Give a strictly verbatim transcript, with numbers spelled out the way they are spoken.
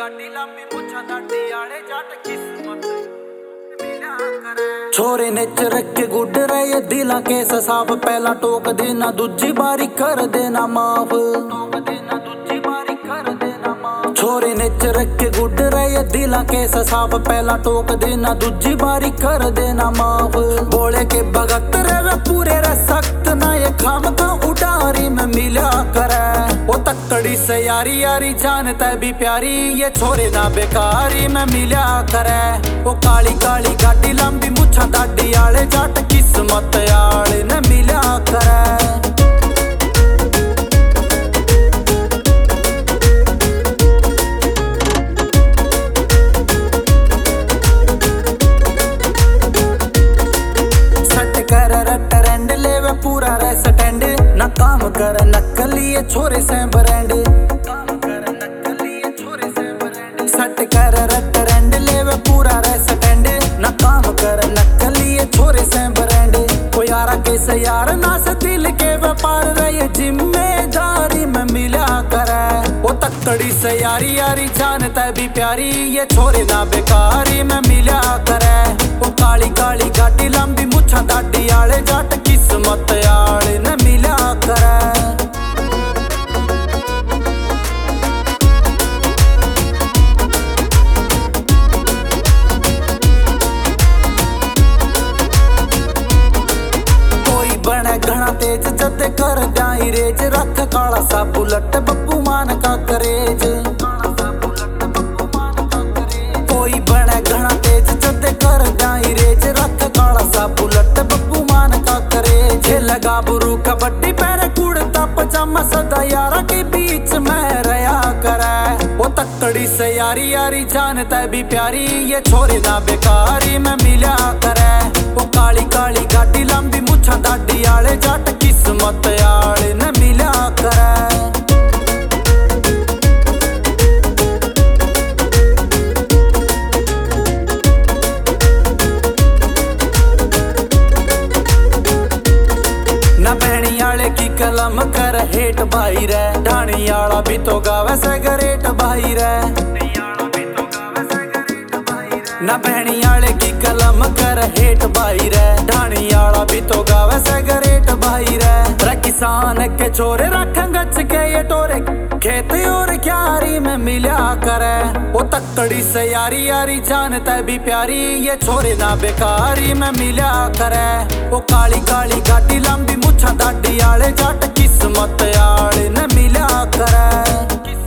गाड़ी लंबी मुछा दाढ़ी आले जट किस्मत मिला करे। छोरे ने चरक के गुड रहे दिला के साफ पहला टोक देना दूजी बारी कर देना माफ टोक देना दूजी बारी कर देना माफ। छोरे ने चरक के गुड रहे दिला के साफ पहला टोक देना दूजी बारी कर देना माफ। बोले के भगत रहे पूरे रे सख्त ना ये खाम का उडारी में मिला करे। वो तकड़ी से यारी यारी जानता भी प्यारी ये छोरे ना बेकारी में मिला करे। वो काली काली गाड़ी लंबी मुछा दाढ़ी आले जट किस्मत आले ने मिला करे। पूरा रह स्टैंड ना काम कर नकली छोरे से ब्रांड काम कर नकली छोरे से ब्रांड सट कर रट रैंड लेवे पूरा रह स्टैंड ना काम कर नकली छोरे से ब्रांड। कोई यारा के से यार ना से दिल के व्यापार रहे जिम्मेदारी में मिला करे। वो तकड़ी से यारी यारी जानता भी प्यारी ये छोरे ना बेकारी में मिला करे। वो काली काली गाड़ी लंबी मुछा दाढ़ी आले जट किस्मत आले ने मिला करे। कोई बने घना तेज जद कर जाई रेज रख काला सा बुलट बब्बू मान का करेज। कोई बने घना तेज जद कर जाई रेज रख काला सा बुलट बब्बू मान का करेज। लगा बुरू कबड्डी पैर कुड़ता पजामा सदा यारा के बीच में रहा करे। वो तकड़ी से यारी यारी जानता भी प्यारी ये छोरे ना बेकारी में मिला करे। वो काली काली गाड़ी लंबी मुछा दाढ़ी आले जट किस्मत आले ने मिला करे। की कलम कर हेट भाई रे ढाणी आला भी तो गावे सिगरेट भाई रे ना बहनी आले की कलम कर हेट भाई रे ढाणी आला भी तो गावे सिगरेट भाई रे। किसान के छोरे रख गच के ये टोरे खेत और क्यारी में मिला करे। वो तकड़ी से यारी यारी जानता भी प्यारी ये छोरे ना बेकारी में मिला करे। वो काली काली गाड़ी लंबी मुछा दाढ़ी आले जट किस्मत आले ने मिला करे।